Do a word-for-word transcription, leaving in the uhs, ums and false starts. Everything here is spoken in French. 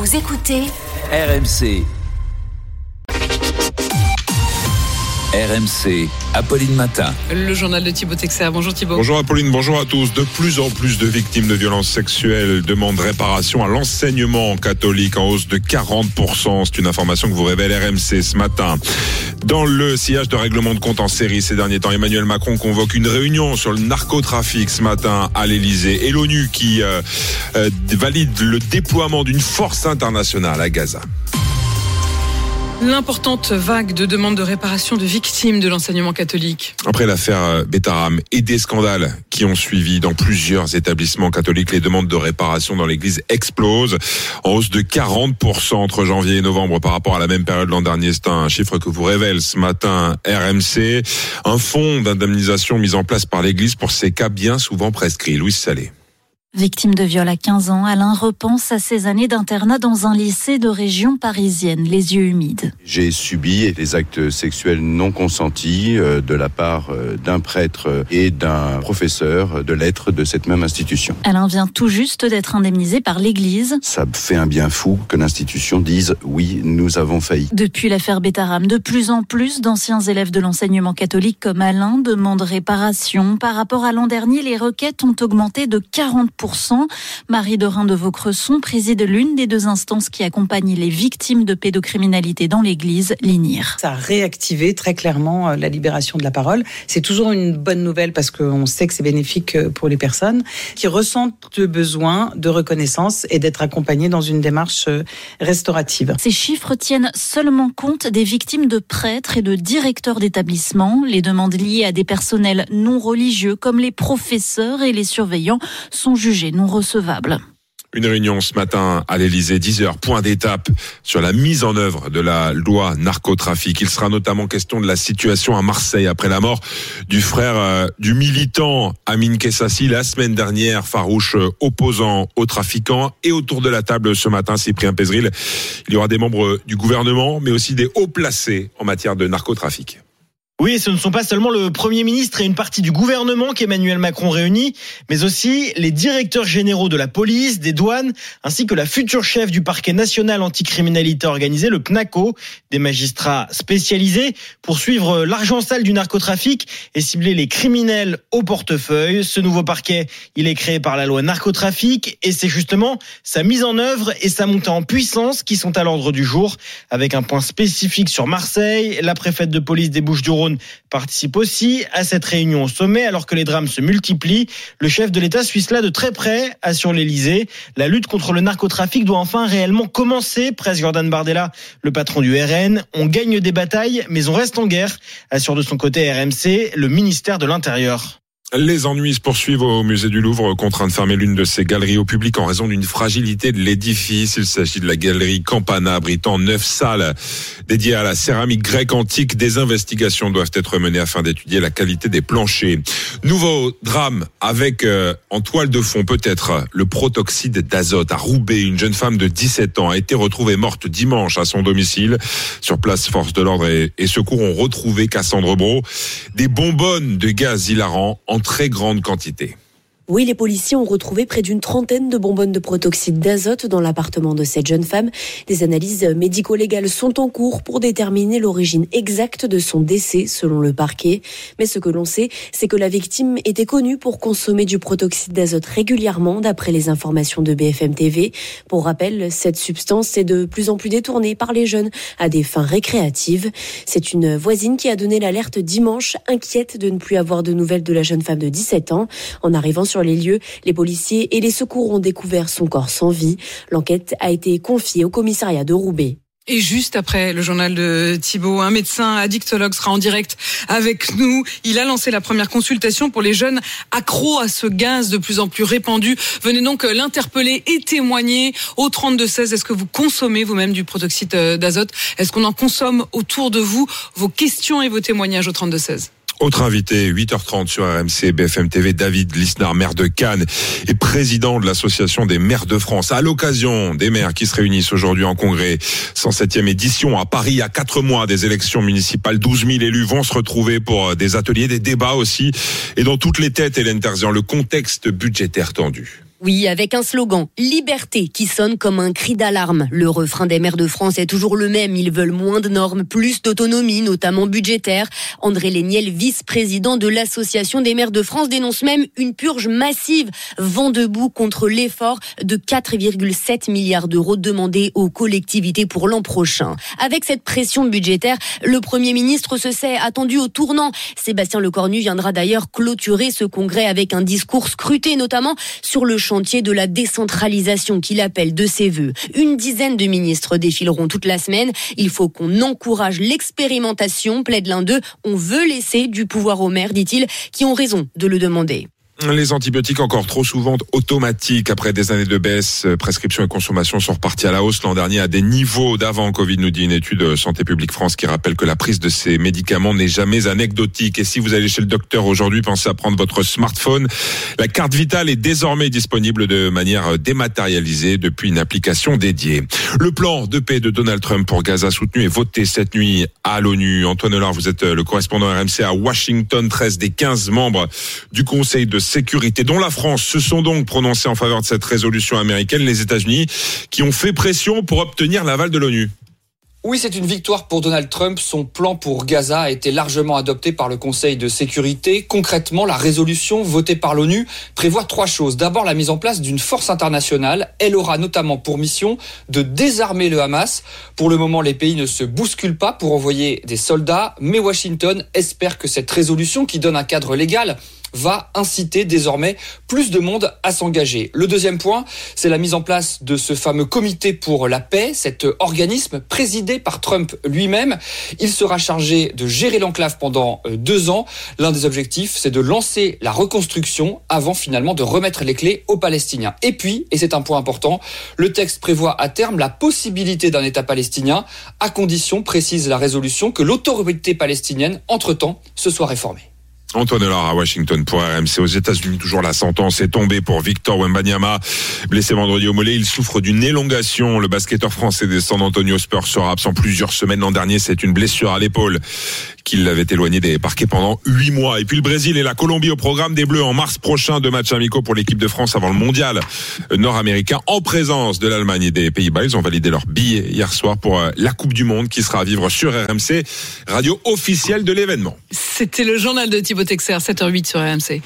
Vous écoutez R M C. R M C, Apolline Matin. Le journal de Thibaut Texer. Bonjour Thibaut. Bonjour Apolline, bonjour à tous. De plus en plus de victimes de violences sexuelles demandent réparation à l'enseignement catholique en hausse de quarante pour cent. C'est une information que vous révèle R M C ce matin. Dans le sillage de règlement de compte en série ces derniers temps, Emmanuel Macron convoque une réunion sur le narcotrafic ce matin à l'Elysée. Et l'ONU qui euh, euh, valide le déploiement d'une force internationale à Gaza. L'importante vague de demandes de réparation de victimes de l'enseignement catholique. Après l'affaire Betaram et des scandales qui ont suivi dans plusieurs établissements catholiques, les demandes de réparation dans l'église explosent en hausse de quarante pour cent entre janvier et novembre par rapport à la même période l'an dernier. C'est un chiffre que vous révèle ce matin R M C. Un fonds d'indemnisation mis en place par l'église pour ces cas bien souvent prescrits. Louise Salé. Victime de viol à quinze ans, Alain repense à ses années d'internat dans un lycée de région parisienne, les yeux humides. J'ai subi des actes sexuels non consentis de la part d'un prêtre et d'un professeur de lettres de cette même institution. Alain vient tout juste d'être indemnisé par l'église. Ça fait un bien fou que l'institution dise « oui, nous avons failli ». Depuis l'affaire Betaram, de plus en plus d'anciens élèves de l'enseignement catholique comme Alain demandent réparation. Par rapport à l'an dernier, les requêtes ont augmenté de quarante pour cent. Marie Dorin de Vaucresson préside l'une des deux instances qui accompagnent les victimes de pédocriminalité dans l'église, l'I N I R. Ça a réactivé très clairement la libération de la parole. C'est toujours une bonne nouvelle parce qu'on sait que c'est bénéfique pour les personnes qui ressentent le besoin de reconnaissance et d'être accompagnées dans une démarche restaurative. Ces chiffres tiennent seulement compte des victimes de prêtres et de directeurs d'établissemement. Les demandes liées à des personnels non religieux comme les professeurs et les surveillants sont jugées non recevables. Une réunion ce matin à l'Elysée, dix heures, point d'étape sur la mise en œuvre de la loi narcotrafic. Il sera notamment question de la situation à Marseille après la mort du frère euh, du militant Amine Kessassi la semaine dernière, farouche euh, opposant aux trafiquants. Et autour de la table ce matin, Cyprien Pézeril, il y aura des membres du gouvernement, mais aussi des hauts placés en matière de narcotrafic. Oui, ce ne sont pas seulement le Premier ministre et une partie du gouvernement qu'Emmanuel Macron réunit, mais aussi les directeurs généraux de la police, des douanes, ainsi que la future chef du parquet national anticriminalité organisée, le PNACO, des magistrats spécialisés pour suivre l'argent sale du narcotrafic et cibler les criminels au portefeuille. Ce nouveau parquet, il est créé par la loi narcotrafic et c'est justement sa mise en œuvre et sa montée en puissance qui sont à l'ordre du jour, avec un point spécifique sur Marseille. La préfète de police des Bouches-du-Rhône participe aussi à cette réunion au sommet alors que les drames se multiplient. Le chef de l'État suit cela de très près, assure l'Élysée. La lutte contre le narcotrafic doit enfin réellement commencer, presse Jordan Bardella, le patron du R N. On gagne des batailles, mais on reste en guerre, assure de son côté R M C, le ministère de l'Intérieur. Les ennuis se poursuivent au musée du Louvre, contraint de fermer l'une de ses galeries au public en raison d'une fragilité de l'édifice. Il s'agit de la galerie Campana, abritant neuf salles dédiées à la céramique grecque antique. Des investigations doivent être menées afin d'étudier la qualité des planchers. Nouveau drame avec euh, en toile de fond peut-être le protoxyde d'azote à Roubaix. Une jeune femme de dix-sept ans a été retrouvée morte dimanche à son domicile. Sur place, forces de l'ordre et, et secours ont retrouvé Cassandre Brault des bonbonnes de gaz hilarant en très grande quantité. Oui, les policiers ont retrouvé près d'une trentaine de bonbonnes de protoxyde d'azote dans l'appartement de cette jeune femme. Des analyses médico-légales sont en cours pour déterminer l'origine exacte de son décès, selon le parquet. Mais ce que l'on sait, c'est que la victime était connue pour consommer du protoxyde d'azote régulièrement, d'après les informations de B F M T V. Pour rappel, cette substance est de plus en plus détournée par les jeunes à des fins récréatives. C'est une voisine qui a donné l'alerte dimanche, inquiète de ne plus avoir de nouvelles de la jeune femme de dix-sept ans. En arrivant sur les lieux, les policiers et les secours ont découvert son corps sans vie. L'enquête a été confiée au commissariat de Roubaix. Et juste après le journal de Thibaut, un médecin addictologue sera en direct avec nous. Il a lancé la première consultation pour les jeunes accros à ce gaz de plus en plus répandu. Venez donc l'interpeller et témoigner au trente-deux seize. Est-ce que vous consommez vous-même du protoxyde d'azote? Est-ce qu'on en consomme autour de vous? Vos questions et vos témoignages au trente-deux seize. Autre invité, huit heures trente sur R M C, B F M T V, David Lisnard, maire de Cannes et président de l'association des maires de France. À l'occasion des maires qui se réunissent aujourd'hui en congrès, cent septième édition à Paris, à quatre mois des élections municipales, douze mille élus vont se retrouver pour des ateliers, des débats aussi. Et dans toutes les têtes, Hélène Terzian, le contexte budgétaire tendu. Oui, avec un slogan « Liberté » qui sonne comme un cri d'alarme. Le refrain des maires de France est toujours le même. Ils veulent moins de normes, plus d'autonomie, notamment budgétaire. André Léniel, vice-président de l'Association des maires de France, dénonce même une purge massive, vent debout contre l'effort de quatre virgule sept milliards d'euros demandés aux collectivités pour l'an prochain. Avec cette pression budgétaire, le Premier ministre se sait attendu au tournant. Sébastien Lecornu viendra d'ailleurs clôturer ce congrès avec un discours scruté, notamment sur le chantier de la décentralisation qu'il appelle de ses vœux. Une dizaine de ministres défileront toute la semaine. Il faut qu'on encourage l'expérimentation, plaide l'un d'eux. On veut laisser du pouvoir aux maires, dit-il, qui ont raison de le demander. Les antibiotiques encore trop souvent automatiques après des années de baisse. Prescription et consommation sont repartis à la hausse l'an dernier à des niveaux d'avant Covid, nous dit une étude Santé publique France qui rappelle que la prise de ces médicaments n'est jamais anecdotique. Et si vous allez chez le docteur aujourd'hui, pensez à prendre votre smartphone. La carte vitale est désormais disponible de manière dématérialisée depuis une application dédiée. Le plan de paix de Donald Trump pour Gaza soutenu et voté cette nuit à l'ONU. Antoine Hollard, vous êtes le correspondant R M C à Washington. treize des quinze membres du Conseil de sécurité, dont la France, se sont donc prononcés en faveur de cette résolution américaine. Les États-Unis qui ont fait pression pour obtenir l'aval de l'ONU. Oui, c'est une victoire pour Donald Trump. Son plan pour Gaza a été largement adopté par le Conseil de sécurité. Concrètement, la résolution votée par l'ONU prévoit trois choses. D'abord, la mise en place d'une force internationale. Elle aura notamment pour mission de désarmer le Hamas. Pour le moment, les pays ne se bousculent pas pour envoyer des soldats, mais Washington espère que cette résolution, qui donne un cadre légal, va inciter désormais plus de monde à s'engager. Le deuxième point, c'est la mise en place de ce fameux comité pour la paix, cet organisme présidé par Trump lui-même. Il sera chargé de gérer l'enclave pendant deux ans. L'un des objectifs, c'est de lancer la reconstruction avant finalement de remettre les clés aux Palestiniens. Et puis, et c'est un point important, le texte prévoit à terme la possibilité d'un État palestinien, à condition, précise la résolution, que l'autorité palestinienne, entre-temps, se soit réformée. Antoine Hollard à Washington pour R M C. Aux États-Unis, toujours la sentence est tombée pour Victor Wembanyama. Blessé vendredi au mollet, il souffre d'une élongation. Le basketteur français des San Antonio Spurs sera absent plusieurs semaines l'an dernier. C'est une blessure à l'épaule qui l'avait éloigné des parquets pendant huit mois. Et puis le Brésil et la Colombie au programme des Bleus en mars prochain. Deux matchs amicaux pour l'équipe de France avant le mondial nord-américain en présence de l'Allemagne et des Pays-Bas. Ils ont validé leur billet hier soir pour la Coupe du Monde qui sera à vivre sur R M C, radio officielle de l'événement. C'était le journal de Thibaut Texer, sept heures huit sur R M C.